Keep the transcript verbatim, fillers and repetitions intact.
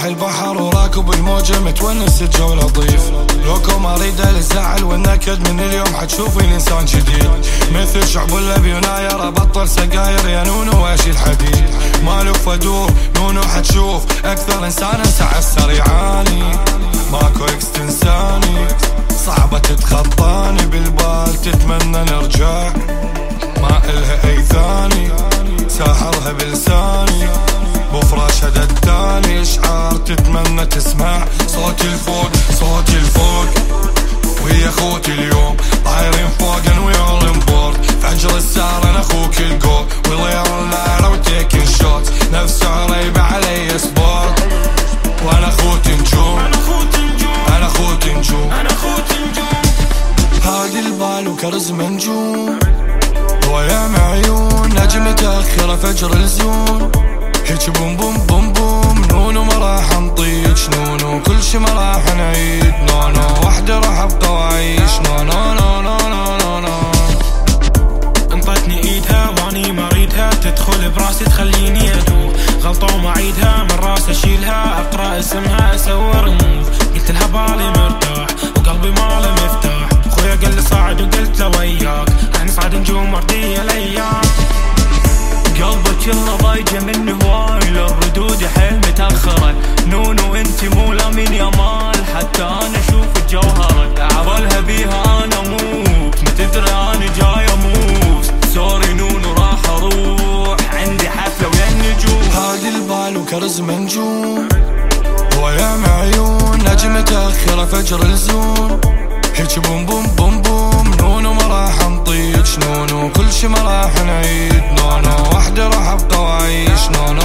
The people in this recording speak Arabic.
روح البحر وراكب الموجة متونس الجو لطيف. لوكو ما اريده للزعل والنكد من اليوم حتشوفي انسان جديد. مثل شعبولة بيناير ابطل سجاير يا نونو واشيل حديد. مالك فدور نونو حتشوف اكثر انسان سعى السريعاني. ماكو اكس تنساني صعبة تتخطاني بالبال تتمنى نرجع ما إلها اي ثاني. ساحرها بلساني بفراش هذا التاني اشعار تتمنى تسمع صوتي الفوق صوتي الفوق. وهي اخوتي اليوم طايرين فوق and we all on board. فجر السهر انا اخوك الجو واللي all night وتيكن شوت. نفس عريبة علي سبورت وانا اخوتي نجوم انا اخوتي نجوم انا اخوتي نجوم انا اخوتي نجوم. هادي البال وكرز منجوم ويا عيون نجم متأخرة فجر الزون. هيك بوم بوم بوم بوم نونو ما راح نطيج نونو كل شي ما راح نعيد. نو نو وحدة راح ابقى وعيش. نو نو نو نو نو نو نو. انطتني ايدها واني ما اريدها تدخل براسي تخليني اتوه. غلطة وما اعيدها من راسي اشيلها اقرا اسمها اسوي رموف. قلت لها بالي مرتاح وقلبي ماله مفتاح. خويا قال لي صاعد وقلت له وياك راح نصعد نجوم وردية الايام. قلبك يلا ضايجة مني هواي لو الردود حيل متأخرة. نونو انتي مو لامين يا مال حتى انا اشوف جوهرك. عبالها بيها انا موت ما تدري انا جاي اموت. سوري نونو راح اروح عندي حفلة ويا النجوم. هادي البال وكرز منجوم ويا عيون نجم متأخرة فجر الزون. هيك بوم بوم بوم بوم نونو ما راح نطيج نونو كل شي ما راح نعيد. نو نو وحدة راح ابقى وعيش. نو نو